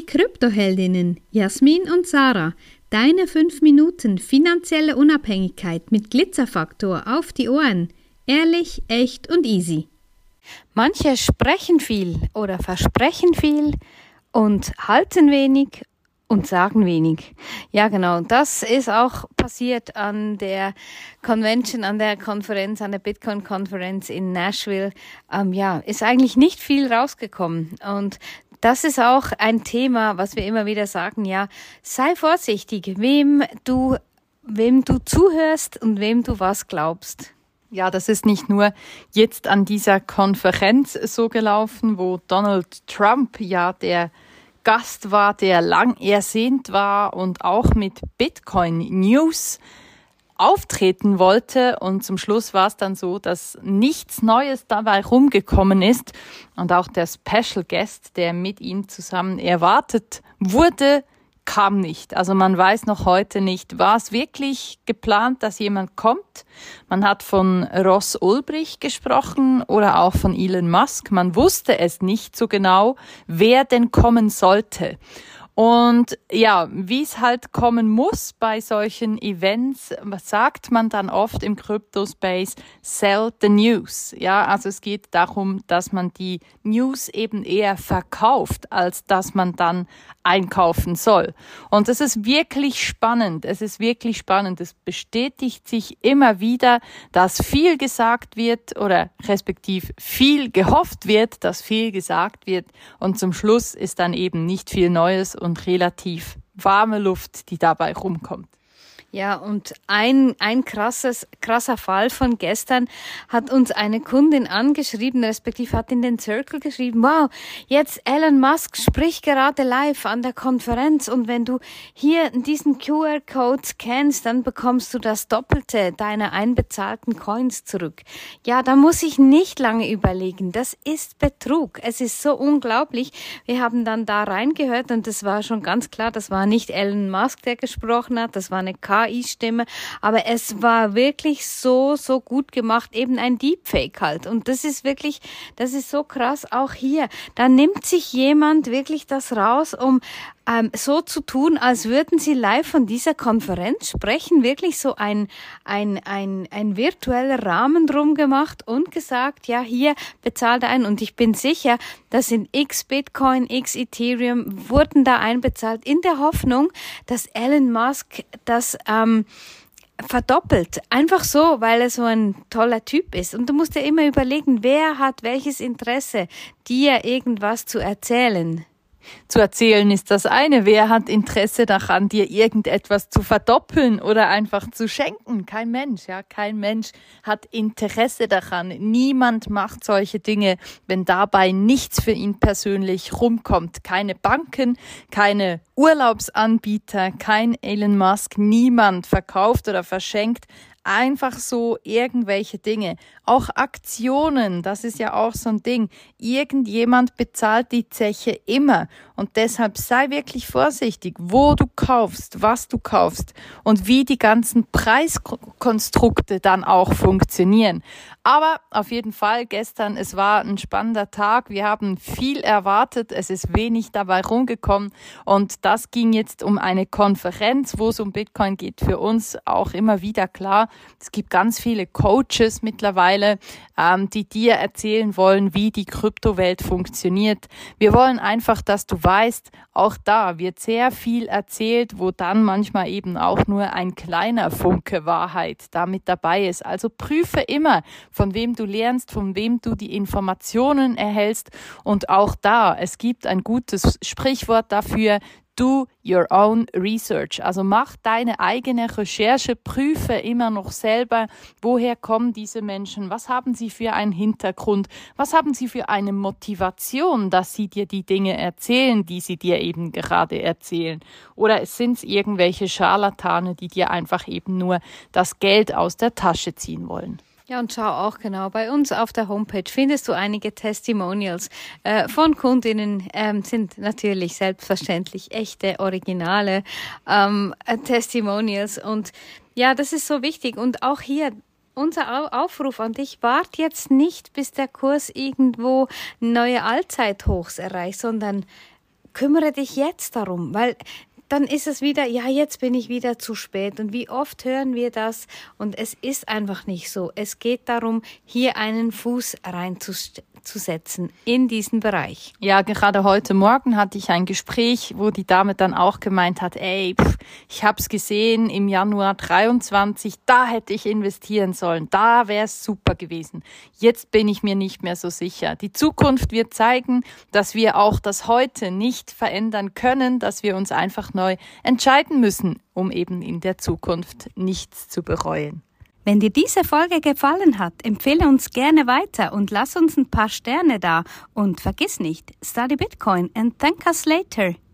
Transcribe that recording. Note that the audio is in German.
Kryptoheldinnen Jasmin und Sarah, deine 5 Minuten finanzielle Unabhängigkeit mit Glitzerfaktor auf die Ohren. Ehrlich, echt und easy. Manche sprechen viel oder versprechen viel und halten wenig und sagen wenig. Ja, genau. Das ist auch passiert an der Convention, an der Konferenz, an der Bitcoin-Konferenz in Nashville. Ist eigentlich nicht viel rausgekommen. Und das ist auch ein Thema, was wir immer wieder sagen, ja, sei vorsichtig, wem du zuhörst und wem du was glaubst. Ja, das ist nicht nur jetzt an dieser Konferenz so gelaufen, wo Donald Trump ja der Gast war, der lang ersehnt war und auch mit Bitcoin News auftreten wollte. Und zum Schluss war es dann so, dass nichts Neues dabei rumgekommen ist. Und auch der Special Guest, der mit ihm zusammen erwartet wurde, kam nicht. Also man weiß noch heute nicht, war es wirklich geplant, dass jemand kommt? Man hat von Ross Ulbricht gesprochen oder auch von Elon Musk. Man wusste es nicht so genau, wer denn kommen sollte. Und ja, wie es halt kommen muss bei solchen Events, was sagt man dann oft im Crypto-Space? Sell the news. Ja, also es geht darum, dass man die News eben eher verkauft, als dass man dann einkaufen soll. Und das ist wirklich spannend. Es ist wirklich spannend. Es bestätigt sich immer wieder, dass viel gesagt wird oder respektiv viel gehofft wird, dass viel gesagt wird. Und zum Schluss ist dann eben nicht viel Neues und relativ warme Luft, die dabei rumkommt. Ja, und ein krasser Fall von gestern hat uns eine Kundin angeschrieben, respektive hat in den Circle geschrieben, wow, jetzt Elon Musk spricht gerade live an der Konferenz und wenn du hier diesen QR-Code scannst, dann bekommst du das Doppelte deiner einbezahlten Coins zurück. Ja, da muss ich nicht lange überlegen, das ist Betrug. Es ist so unglaublich. Wir haben dann da reingehört und das war schon ganz klar, das war nicht Elon Musk, der gesprochen hat, das war eine KI-Stimme, aber es war wirklich so gut gemacht, eben ein Deepfake halt. Und das ist so krass, auch hier. Da nimmt sich jemand wirklich das raus, um so zu tun, als würden sie live von dieser Konferenz sprechen, wirklich so ein virtueller Rahmen drum gemacht und gesagt, ja, hier bezahlt ein. Und ich bin sicher, dass in X Bitcoin, X Ethereum wurden da einbezahlt in der Hoffnung, dass Elon Musk das verdoppelt. Einfach so, weil er so ein toller Typ ist. Und du musst dir immer überlegen, wer hat welches Interesse, dir irgendwas zu erzählen. Zu erzählen ist das eine. Wer hat Interesse daran, dir irgendetwas zu verdoppeln oder einfach zu schenken? Kein Mensch, ja. Kein Mensch hat Interesse daran. Niemand macht solche Dinge, wenn dabei nichts für ihn persönlich rumkommt. Keine Banken, keine Urlaubsanbieter, kein Elon Musk. Niemand verkauft oder verschenkt einfach so irgendwelche Dinge. Auch Aktionen, das ist ja auch so ein Ding. Irgendjemand bezahlt die Zeche immer. Und deshalb sei wirklich vorsichtig, wo du kaufst, was du kaufst und wie die ganzen Preiskonstrukte dann auch funktionieren. Aber auf jeden Fall gestern, es war ein spannender Tag. Wir haben viel erwartet. Es ist wenig dabei rumgekommen. Und das ging jetzt um eine Konferenz, wo es um Bitcoin geht. Für uns auch immer wieder klar. Es gibt ganz viele Coaches mittlerweile, die dir erzählen wollen, wie die Kryptowelt funktioniert. Wir wollen einfach, dass du weißt, auch da wird sehr viel erzählt, wo dann manchmal eben auch nur ein kleiner Funke Wahrheit damit dabei ist. Also prüfe immer, von wem du lernst, von wem du die Informationen erhältst. Und auch da, es gibt ein gutes Sprichwort dafür, do your own research. Also mach deine eigene Recherche, prüfe immer noch selber, woher kommen diese Menschen, was haben sie für einen Hintergrund, was haben sie für eine Motivation, dass sie dir die Dinge erzählen, die sie dir eben gerade erzählen. Oder sind es irgendwelche Scharlatane, die dir einfach eben nur das Geld aus der Tasche ziehen wollen. Ja, und schau auch genau, bei uns auf der Homepage findest du einige Testimonials von Kundinnen, sind natürlich selbstverständlich echte, originale Testimonials. Und ja, das ist so wichtig. Und auch hier unser Aufruf an dich, wart jetzt nicht, bis der Kurs irgendwo neue Allzeithochs erreicht, sondern kümmere dich jetzt darum, weil dann ist es wieder, ja, jetzt bin ich wieder zu spät. Und wie oft hören wir das? Und es ist einfach nicht so. Es geht darum, hier einen Fuß reinzusetzen in diesen Bereich. Ja, gerade heute Morgen hatte ich ein Gespräch, wo die Dame dann auch gemeint hat, ich hab's gesehen im Januar 23, da hätte ich investieren sollen, da wäre es super gewesen. Jetzt bin ich mir nicht mehr so sicher. Die Zukunft wird zeigen, dass wir auch das Heute nicht verändern können, dass wir uns einfach neu entscheiden müssen, um eben in der Zukunft nichts zu bereuen. Wenn dir diese Folge gefallen hat, empfehle uns gerne weiter und lass uns ein paar Sterne da. Und vergiss nicht, study Bitcoin and thank us later.